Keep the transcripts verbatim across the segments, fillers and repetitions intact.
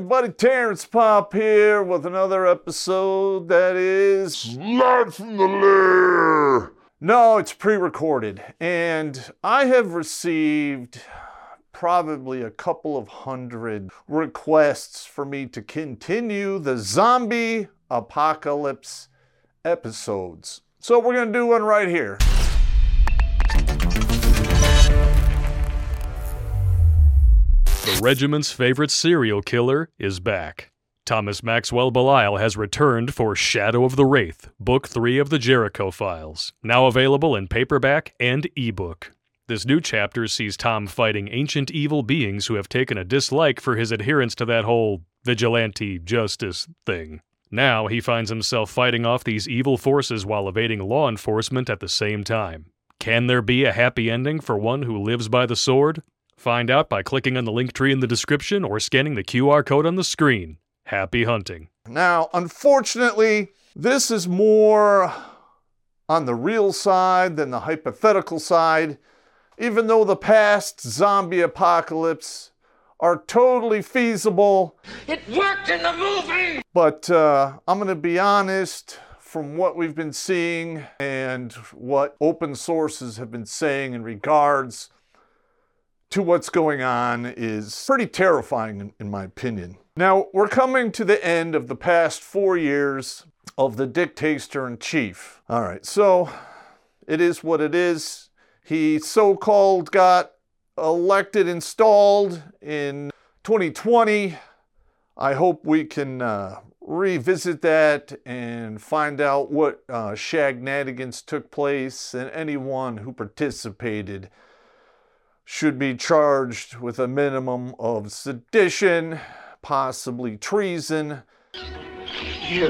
everybody, Terrence Pop here with another episode that is live from the lair. No, it's pre-recorded, and I have received probably a couple of hundred requests for me to continue the zombie apocalypse episodes. So we're going to do one right here. The regiment's favorite serial killer is back. Thomas Maxwell Belial has returned for Shadow of the Wraith, Book three of the Jericho Files, now available in paperback and ebook. This new chapter sees Tom fighting ancient evil beings who have taken a dislike for his adherence to that whole vigilante justice thing. Now he finds himself fighting off these evil forces while evading law enforcement at the same time. Can there be a happy ending for one who lives by the sword? Find out by clicking on the link tree in the description or scanning the Q R code on the screen. Happy hunting. Now, unfortunately, this is more on the real side than the hypothetical side, even though the past zombie apocalypse are totally feasible. It worked in the movie! But uh, I'm going to be honest, from what we've been seeing and what open sources have been saying in regards to what's going on is pretty terrifying in, in my opinion. Now, we're coming to the end of the past four years of the dictator-in-chief. All right, so it is what it is. He so-called got elected, installed in twenty twenty. I hope we can uh, revisit that and find out what uh, shagnanigans took place, and anyone who participated should be charged with a minimum of sedition, possibly treason. You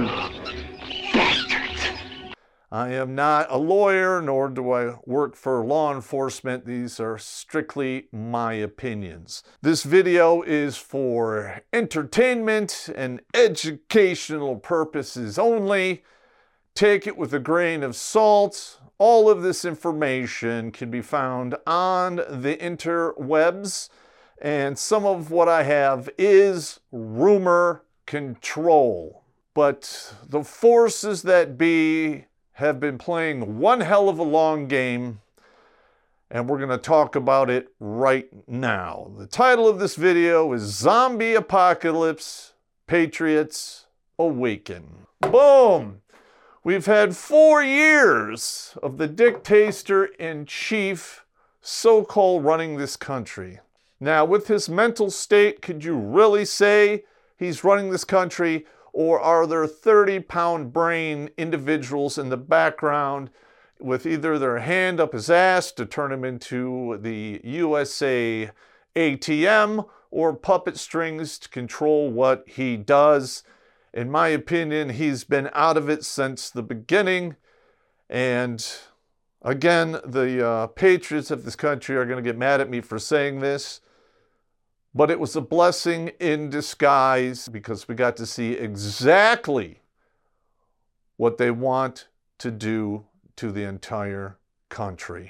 bastards! I am not a lawyer, nor do I work for law enforcement. These are strictly my opinions. This video is for entertainment and educational purposes only. Take it with a grain of salt. All of this information can be found on the interwebs, and some of what I have is rumor control. But the forces that be have been playing one hell of a long game, and we're going to talk about it right now. The title of this video is Zombie Apocalypse, Patriots Awaken. Boom! We've had four years of the dictator-in-chief so-called running this country. Now, with his mental state, could you really say he's running this country, or are there thirty-pound brain individuals in the background with either their hand up his ass to turn him into the U S A A T M or puppet strings to control what he does? In my opinion, he's been out of it since the beginning. And again, the uh, patriots of this country are going to get mad at me for saying this, but it was a blessing in disguise because we got to see exactly what they want to do to the entire country.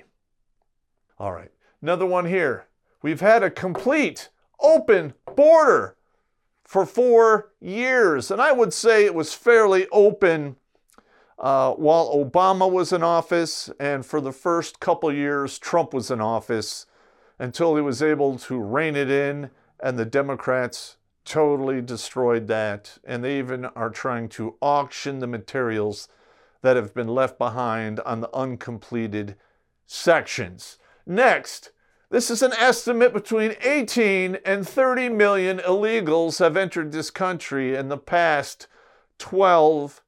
All right, another one here. We've had a complete open border for four years. And I would say it was fairly open uh, while Obama was in office, and for the first couple years Trump was in office, until he was able to rein it in, and the Democrats totally destroyed that. And they even are trying to auction the materials that have been left behind on the uncompleted sections. Next, this is an estimate between eighteen and thirty million illegals have entered this country in the past twelve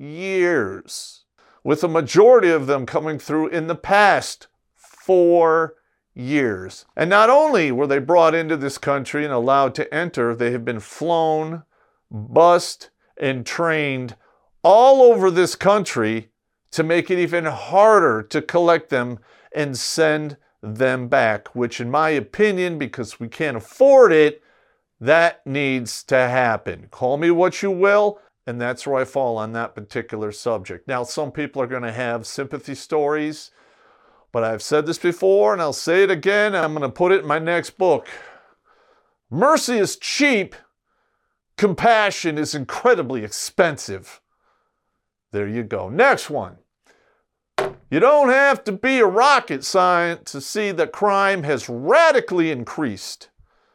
years, with a majority of them coming through in the past four years. And not only were they brought into this country and allowed to enter, they have been flown, bussed, and trained all over this country to make it even harder to collect them and send them back, which in my opinion, because we can't afford it, that needs to happen. Call me what you will, and that's where I fall on that particular subject. Now, some people are going to have sympathy stories, but I've said this before, and I'll say it again, and I'm going to put it in my next book. Mercy is cheap, compassion is incredibly expensive. There you go. Next one. You don't have to be a rocket scientist to see that crime has radically increased.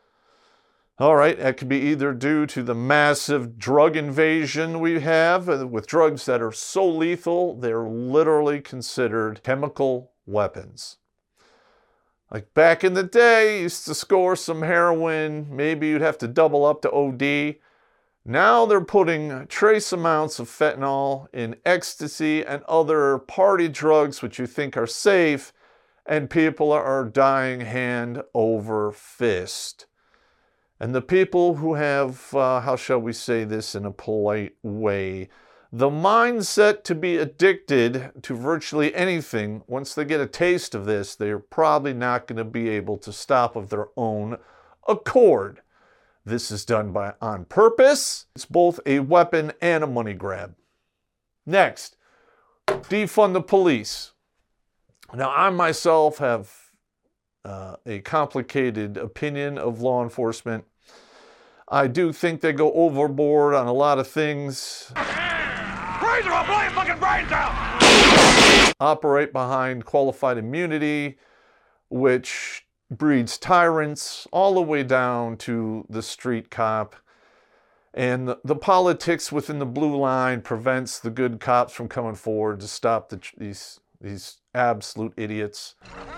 All right, that could be either due to the massive drug invasion we have with drugs that are so lethal, they're literally considered chemical weapons. Like back in the day, you used to score some heroin, maybe you'd have to double up to O D. Now they're putting trace amounts of fentanyl in ecstasy and other party drugs which you think are safe, and people are dying hand over fist. And the people who have, uh, how shall we say this in a polite way, the mindset to be addicted to virtually anything, once they get a taste of this, they're probably not going to be able to stop of their own accord. This is done by on purpose. It's both a weapon and a money grab. Next, defund the police. Now, I myself have uh, a complicated opinion of law enforcement. I do think they go overboard on a lot of things. Razor, I'll blow your fucking brains out! Operate behind qualified immunity, which breeds tyrants all the way down to the street cop. And the, the politics within the blue line prevents the good cops from coming forward to stop the, these, these absolute idiots.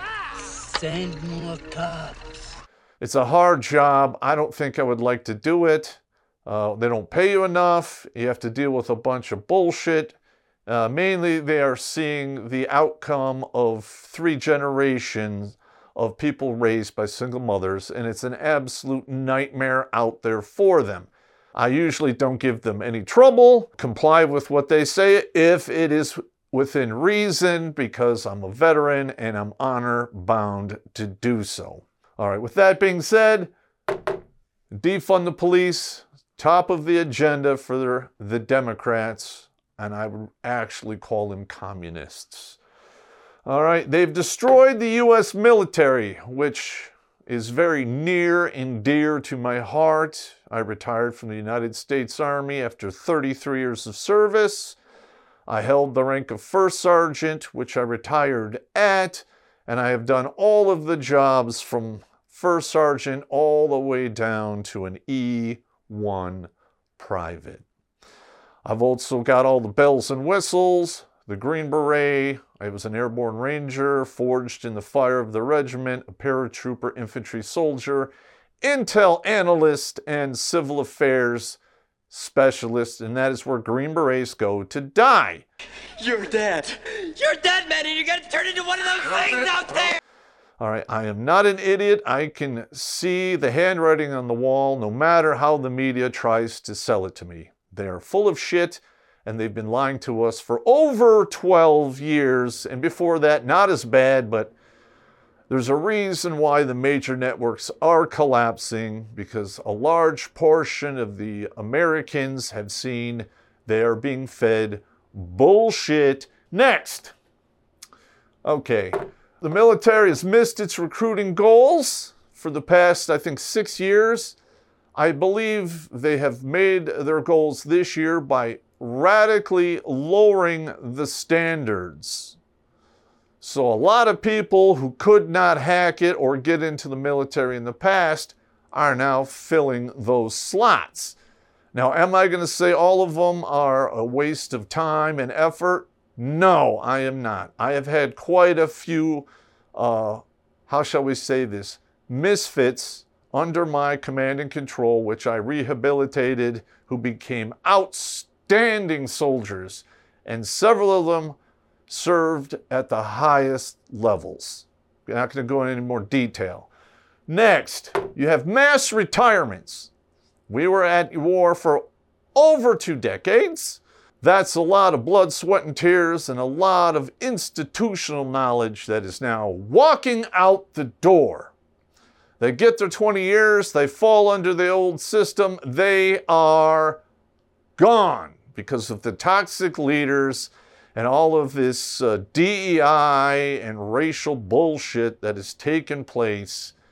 Send more cops. It's a hard job. I don't think I would like to do it. Uh, they don't pay you enough. You have to deal with a bunch of bullshit. Uh, mainly, they are seeing the outcome of three generations of people raised by single mothers, and it's an absolute nightmare out there for them. I usually don't give them any trouble, comply with what they say if it is within reason, because I'm a veteran and I'm honor bound to do so. All right, with that being said, defund the police, top of the agenda for the Democrats, and I would actually call them communists. All right, they've destroyed the U S military, which is very near and dear to my heart. I retired from the United States Army after thirty-three years of service. I held the rank of first sergeant, which I retired at, and I have done all of the jobs from first sergeant all the way down to an E one private. I've also got all the bells and whistles, the Green Beret. I was an airborne ranger, forged in the fire of the regiment, a paratrooper infantry soldier, intel analyst, and civil affairs specialist, and that is where Green Berets go to die. You're dead. You're dead, man, and you're gonna turn into one of those things out there. All right, I am not an idiot. I can see the handwriting on the wall no matter how the media tries to sell it to me. They are full of shit, and they've been lying to us for over twelve years, and before that, not as bad, but there's a reason why the major networks are collapsing, because a large portion of the Americans have seen they are being fed bullshit. Next. Okay. The military has missed its recruiting goals for the past, I think, six years. I believe they have made their goals this year by radically lowering the standards. So a lot of people who could not hack it or get into the military in the past are now filling those slots. Now, am I going to say all of them are a waste of time and effort? No, I am not. I have had quite a few, uh, how shall we say this, misfits under my command and control, which I rehabilitated, who became outstanding soldiers, and several of them served at the highest levels. I'm not going to go into any more detail. Next, you have mass retirements. We were at war for over two decades. That's a lot of blood, sweat, and tears, and a lot of institutional knowledge that is now walking out the door. They get their twenty years, they fall under the old system, they are gone because of the toxic leaders and all of this uh, D E I and racial bullshit that has taken place.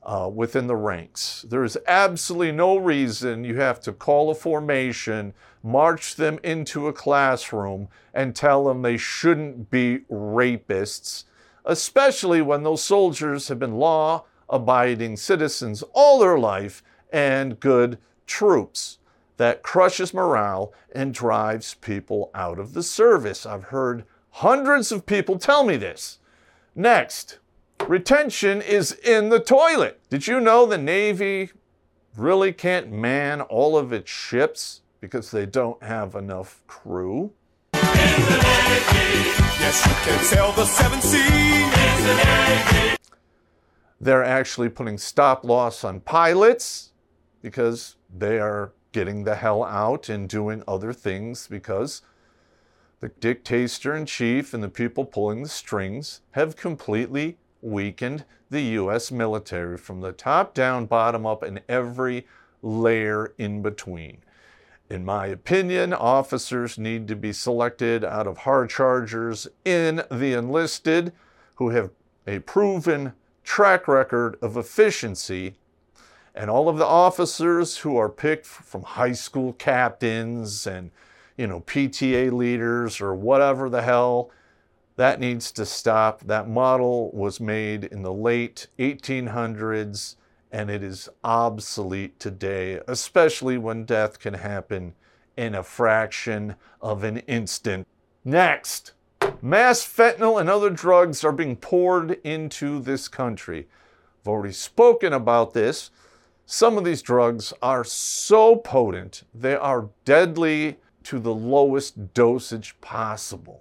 uh, within the ranks. There is absolutely no reason you have to call a formation, march them into a classroom, and tell them they shouldn't be rapists, especially when those soldiers have been law-abiding citizens all their life and good troops. That crushes morale and drives people out of the service. I've heard hundreds of people tell me this. Next, retention is in the toilet. Did you know the Navy really can't man all of its ships because they don't have enough crew? In the Navy, yes, you can sail the seven seas. In the Navy. They're actually putting stop loss on pilots because they are getting the hell out and doing other things because the dictator-in-chief and the people pulling the strings have completely weakened the U S military from the top down, bottom up, and every layer in between. In my opinion, officers need to be selected out of hard chargers in the enlisted who have a proven track record of efficiency. And all of the officers who are picked from high school captains and, you know, P T A leaders or whatever the hell, that needs to stop. That model was made in the late eighteen hundreds and it is obsolete today, especially when death can happen in a fraction of an instant. Next, mass fentanyl and other drugs are being poured into this country. I've already spoken about this. Some of these drugs are so potent, they are deadly to the lowest dosage possible.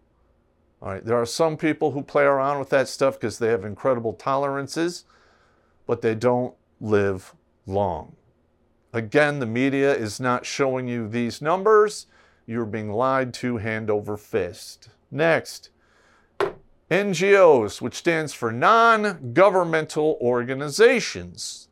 All right, there are some people who play around with that stuff because they have incredible tolerances, but they don't live long. Again, the media is not showing you these numbers. You're being lied to hand over fist. Next, N G Os, which stands for non-governmental organizations.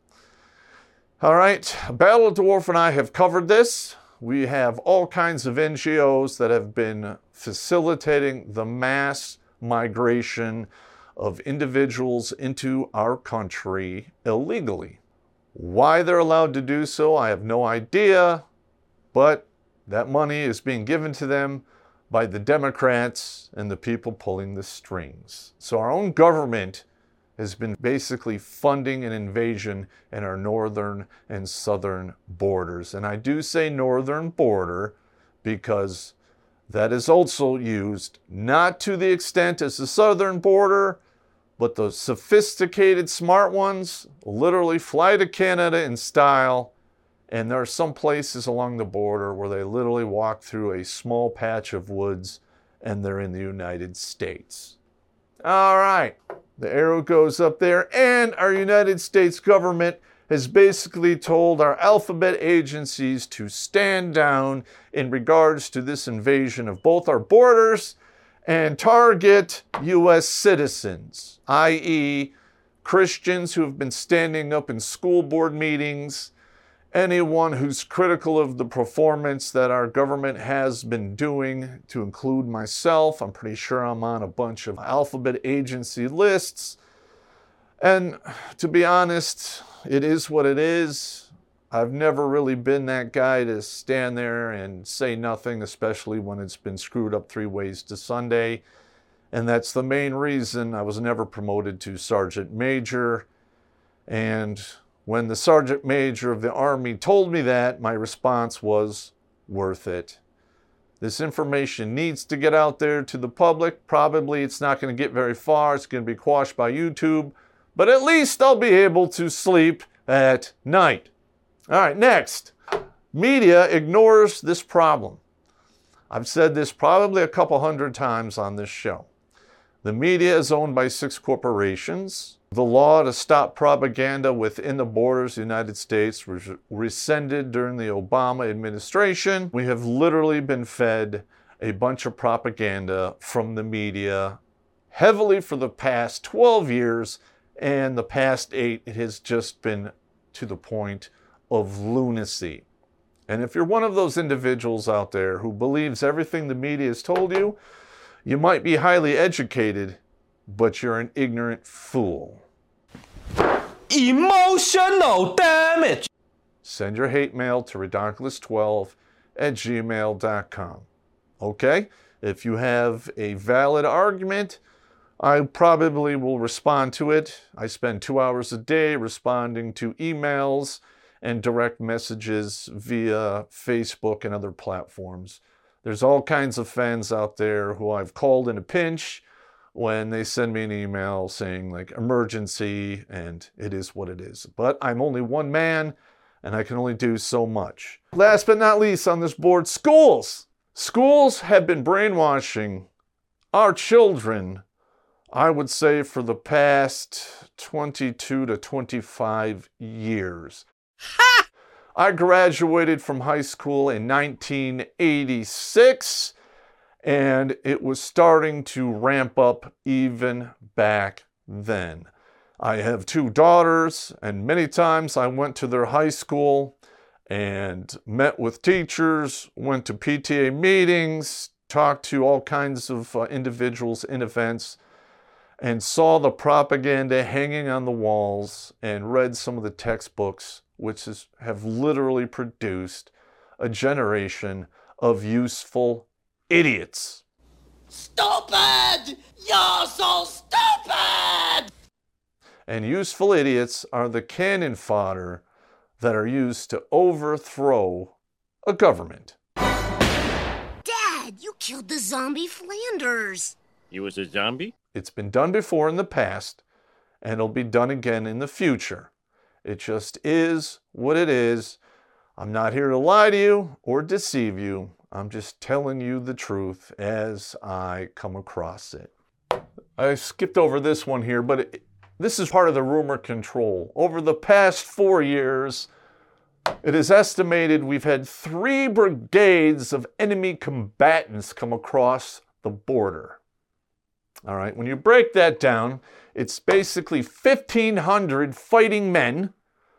All right, Battle Dwarf and I have covered this. We have all kinds of N G Os that have been facilitating the mass migration of individuals into our country illegally. Why they're allowed to do so, I have no idea, but that money is being given to them by the Democrats and the people pulling the strings. So our own government has been basically funding an invasion in our northern and southern borders. And I do say northern border because that is also used not to the extent as the southern border, but the sophisticated smart ones literally fly to Canada in style. And there are some places along the border where they literally walk through a small patch of woods and they're in the United States. All right. The arrow goes up there, and our United States government has basically told our alphabet agencies to stand down in regards to this invasion of both our borders and target U S citizens, that is Christians who have been standing up in school board meetings, anyone who's critical of the performance that our government has been doing, to include myself. I'm pretty sure I'm on a bunch of alphabet agency lists. And to be honest, it is what it is. I've never really been that guy to stand there and say nothing, especially when it's been screwed up three ways to Sunday. And that's the main reason I was never promoted to Sergeant Major. And when the Sergeant Major of the Army told me that, my response was, worth it. This information needs to get out there to the public. Probably it's not going to get very far. It's going to be quashed by YouTube. But at least I'll be able to sleep at night. All right, next. Media ignores this problem. I've said this probably a couple hundred times on this show. The media is owned by six corporations. The law to stop propaganda within the borders of the United States was rescinded during the Obama administration. We have literally been fed a bunch of propaganda from the media heavily for the past twelve years, and the past eight, it has just been to the point of lunacy. And if you're one of those individuals out there who believes everything the media has told you, you might be highly educated, but you're an ignorant fool. emotional damage. Send your hate mail to redonkulous twelve at gmail dot com. Okay? If you have a valid argument, I probably will respond to it. I spend two hours a day responding to emails and direct messages via Facebook and other platforms. There's all kinds of fans out there who I've called in a pinch when they send me an email saying like emergency, and it is what it is. But I'm only one man and I can only do so much. Last but not least on this board, schools. Schools have been brainwashing our children, I would say, for the past twenty-two to twenty-five years. Ha! I graduated from high school in nineteen eighty-six, and it was starting to ramp up even back then. I have two daughters, and many times I went to their high school and met with teachers, went to P T A meetings, talked to all kinds of uh, individuals in events, and saw the propaganda hanging on the walls and read some of the textbooks, which is, have literally produced a generation of useful idiots. Stupid! You're so stupid! And useful idiots are the cannon fodder that are used to overthrow a government. Dad, you killed the zombie Flanders. You was a zombie? It's been done before in the past, and it'll be done again in the future. It just is what it is. I'm not here to lie to you or deceive you. I'm just telling you the truth as I come across it. I skipped over this one here, but it, this is part of the rumor control. Over the past four years, it is estimated we've had three brigades of enemy combatants come across the border. All right, when you break that down, it's basically fifteen hundred fighting men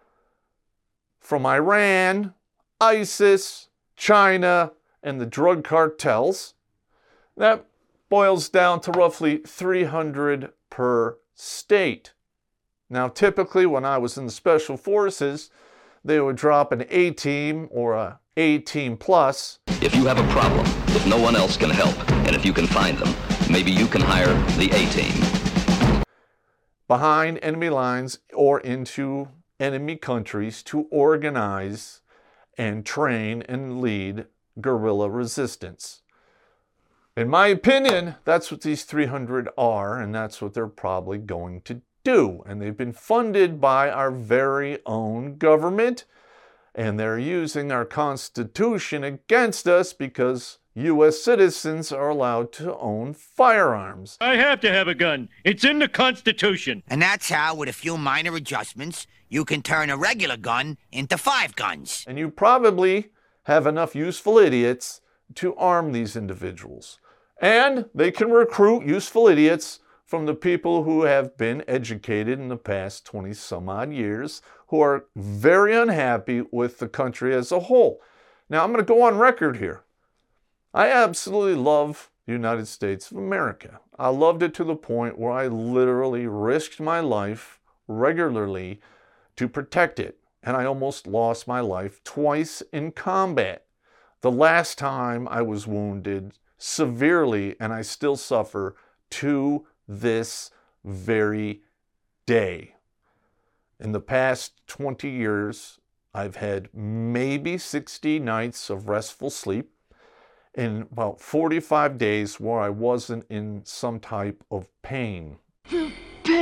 from Iran, ISIS, China, and the drug cartels. That boils down to roughly three hundred per state. Now, typically when I was in the Special Forces, they would drop an A-team or a A-team plus. If you have a problem, if no one else can help, and if you can find them, maybe you can hire the A-team. Behind enemy lines or into enemy countries to organize and train and lead guerrilla resistance. In my opinion, that's what these three hundred are, and that's what they're probably going to do. And they've been funded by our very own government, and they're using our Constitution against us because U S citizens are allowed to own firearms. I have to have a gun. It's in the Constitution. And that's how, with a few minor adjustments, you can turn a regular gun into five guns. And you probably have enough useful idiots to arm these individuals. And they can recruit useful idiots from the people who have been educated in the past twenty some odd years, who are very unhappy with the country as a whole. Now, I'm going to go on record here. I absolutely love the United States of America. I loved it to the point where I literally risked my life regularly to protect it. And I almost lost my life twice in combat. The last time I was wounded severely, and I still suffer to this very day. In the past twenty years, I've had maybe sixty nights of restful sleep, in about forty-five days where I wasn't in some type of pain. The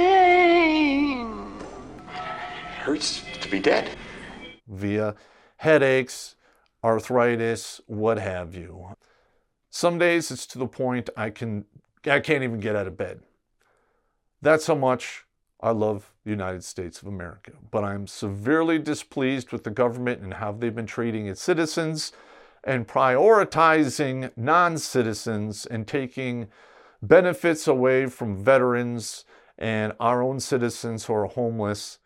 pain! Hurts to be dead. Via headaches, arthritis, what have you. Some days it's to the point I can I can't even get out of bed. That's how much I love the United States of America. But I'm severely displeased with the government and how they've been treating its citizens and prioritizing non-citizens and taking benefits away from veterans and our own citizens who are homeless.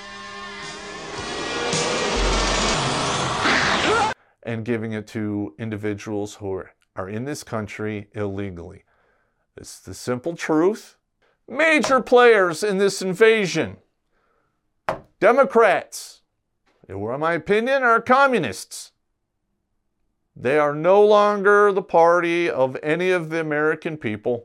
And giving it to individuals who are, are in this country illegally. It's the simple truth. Major players in this invasion. Democrats, who in my opinion are communists. They are no longer the party of any of the American people.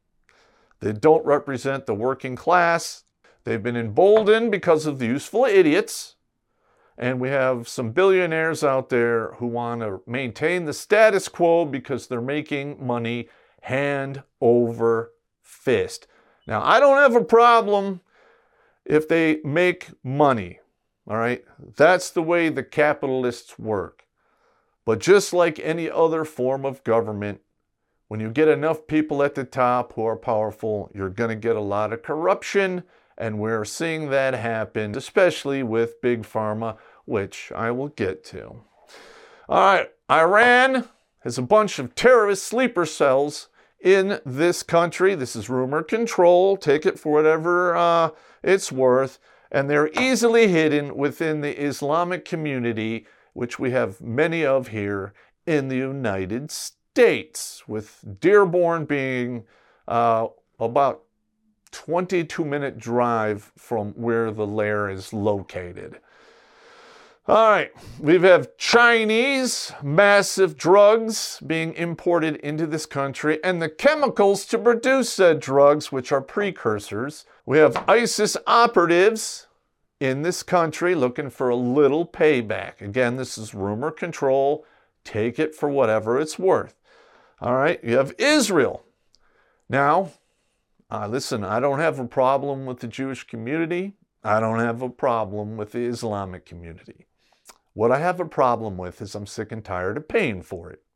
They don't represent the working class. They've been emboldened because of the useful idiots. And we have some billionaires out there who want to maintain the status quo because they're making money hand over fist. Now, I don't have a problem if they make money, all right? That's the way the capitalists work. But just like any other form of government, when you get enough people at the top who are powerful, you're going to get a lot of corruption, and we're seeing that happen, especially with Big Pharma, which I will get to. All right, Iran has a bunch of terrorist sleeper cells in this country. This is rumor control. Take it for whatever uh, it's worth. And they're easily hidden within the Islamic community, which we have many of here in the United States, with Dearborn being uh, about twenty-two minute drive from where the lair is located. All right, we have Chinese massive drugs being imported into this country and the chemicals to produce said drugs, which are precursors. We have ISIS operatives in this country looking for a little payback. Again, this is rumor control. Take it for whatever it's worth. All right, you have Israel. Now, uh, listen, I don't have a problem with the Jewish community. I don't have a problem with the Islamic community. What I have a problem with is I'm sick and tired of paying for it.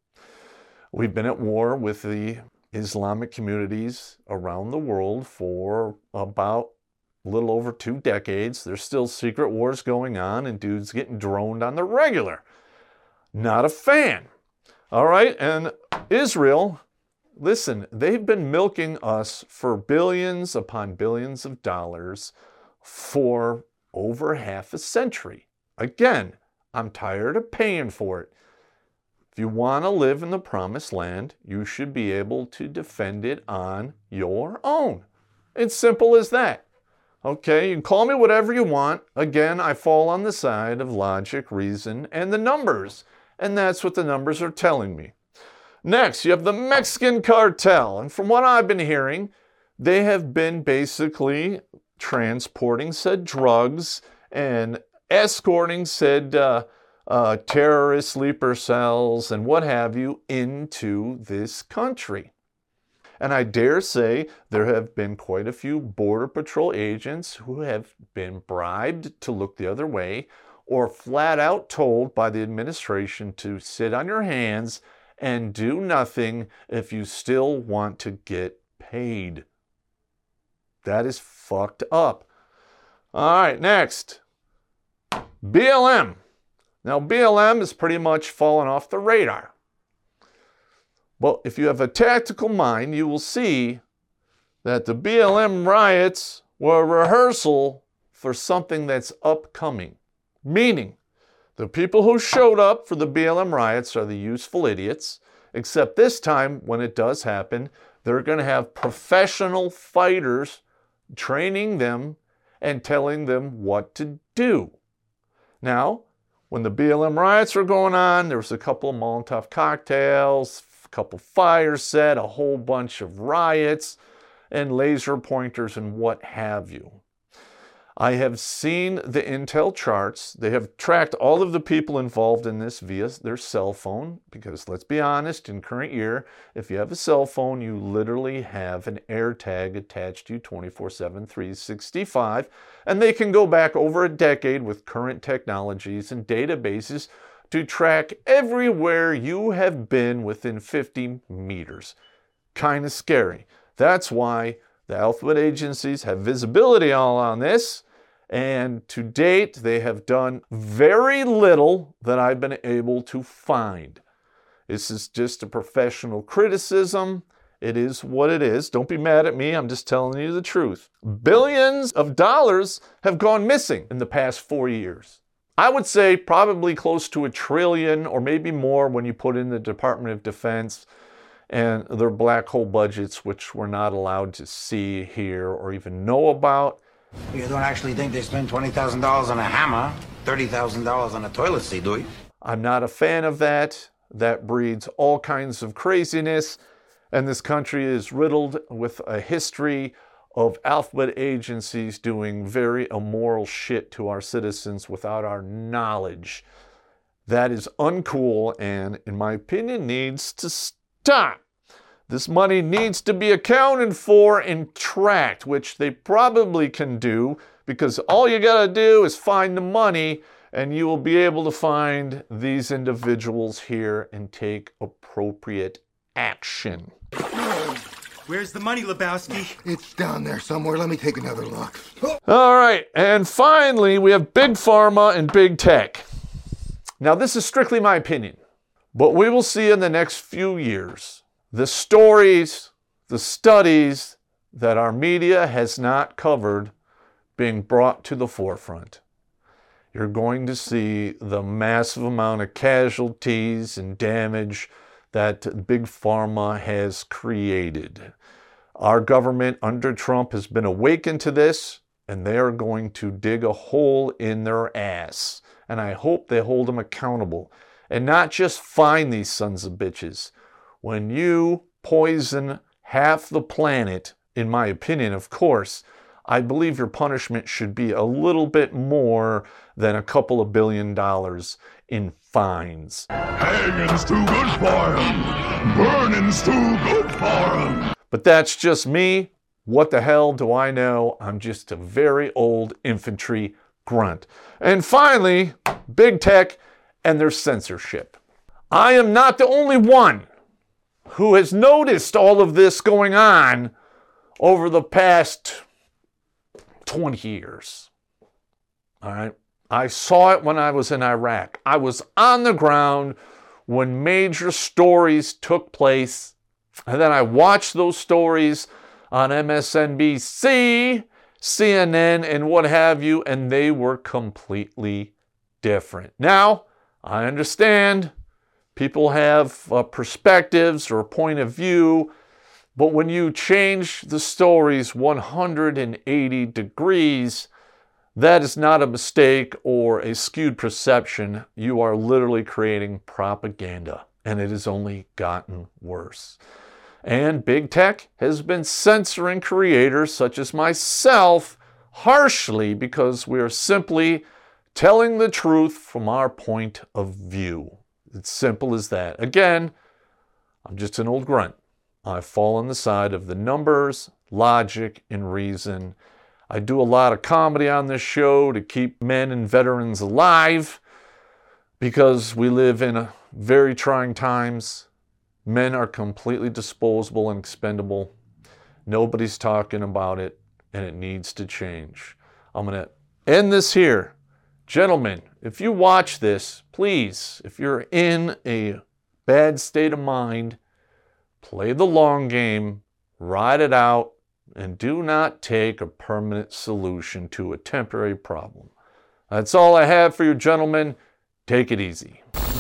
We've been at war with the Islamic communities around the world for about a little over two decades. There's still secret wars going on and dudes getting droned on the regular. Not a fan. All right, and Israel, listen, they've been milking us for billions upon billions of dollars for over half a century. Again, I'm tired of paying for it. If you want to live in the promised land, you should be able to defend it on your own. It's simple as that. Okay, you can call me whatever you want. Again, I fall on the side of logic, reason, and the numbers. And that's what the numbers are telling me. Next, you have the Mexican cartel. And from what I've been hearing, they have been basically transporting said drugs and escorting said uh, uh, terrorist sleeper cells and what have you into this country. And I dare say there have been quite a few Border Patrol agents who have been bribed to look the other way or flat out told by the administration to sit on your hands and do nothing if you still want to get paid. That is fucked up. All right, next. B L M. Now, B L M has pretty much fallen off the radar. But if you have a tactical mind, you will see that the B L M riots were a rehearsal for something that's upcoming. Meaning, the people who showed up for the B L M riots are the useful idiots, except this time, when it does happen, they're going to have professional fighters training them and telling them what to do. Now, when the B L M riots were going on, there was a couple of Molotov cocktails, a couple fires set, a whole bunch of riots, and laser pointers and what have you. I have seen the intel charts. They have tracked all of the people involved in this via their cell phone, because let's be honest, in current year, if you have a cell phone, you literally have an AirTag attached to you twenty-four seven, three sixty-five, and they can go back over a decade with current technologies and databases to track everywhere you have been within fifty meters. Kind of scary. That's why the alphabet agencies have visibility all on this, and to date, they have done very little that I've been able to find. This is just a professional criticism. It is what it is. Don't be mad at me. I'm just telling you the truth. Billions of dollars have gone missing in the past four years. I would say probably close to a trillion or maybe more when you put in the Department of Defense and their black hole budgets, which we're not allowed to see, hear, or even know about. You don't actually think they spend twenty thousand dollars on a hammer, thirty thousand dollars on a toilet seat, do you? I'm not a fan of that. That breeds all kinds of craziness. And this country is riddled with a history of alphabet agencies doing very immoral shit to our citizens without our knowledge. That is uncool and, in my opinion, needs to stop. This money needs to be accounted for and tracked, which they probably can do, because all you gotta do is find the money and you will be able to find these individuals here and take appropriate action. Where's the money, Lebowski? It's down there somewhere. Let me take another look. All right, and finally, we have Big Pharma and Big Tech. Now, this is strictly my opinion, but we will see in the next few years the stories, the studies that our media has not covered being brought to the forefront. You're going to see the massive amount of casualties and damage that Big Pharma has created. Our government under Trump has been awakened to this, and they are going to dig a hole in their ass. And I hope they hold them accountable and not just fine these sons of bitches. When you poison half the planet, in my opinion, of course, I believe your punishment should be a little bit more than a couple of billion dollars in fines. Hanging's too good for him. Burning's too good for him. But that's just me. What the hell do I know? I'm just a very old infantry grunt. And finally, Big Tech and their censorship. I am not the only one who has noticed all of this going on over the past twenty years. All right. I saw it when I was in Iraq. I was on the ground when major stories took place. And then I watched those stories on M S N B C, C N N, and what have you, and they were completely different. Now, I understand people have uh, perspectives or a point of view, but when you change the stories one hundred eighty degrees, that is not a mistake or a skewed perception. You are literally creating propaganda, and it has only gotten worse. And Big Tech has been censoring creators such as myself harshly because we are simply telling the truth from our point of view. It's simple as that. Again, I'm just an old grunt. I fall on the side of the numbers, logic, and reason. I do a lot of comedy on this show to keep men and veterans alive because we live in a very trying times. Men are completely disposable and expendable. Nobody's talking about it, and it needs to change. I'm going to end this here. Gentlemen, if you watch this, please, if you're in a bad state of mind, play the long game, ride it out, and do not take a permanent solution to a temporary problem. That's all I have for you, gentlemen. Take it easy.